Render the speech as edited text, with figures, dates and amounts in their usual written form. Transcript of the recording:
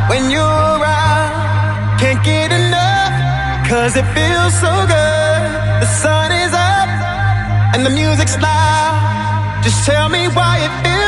when you're around. Can't get enough, 'cause it feels so good. The sun is up and the music's loud. Just tell me why it feels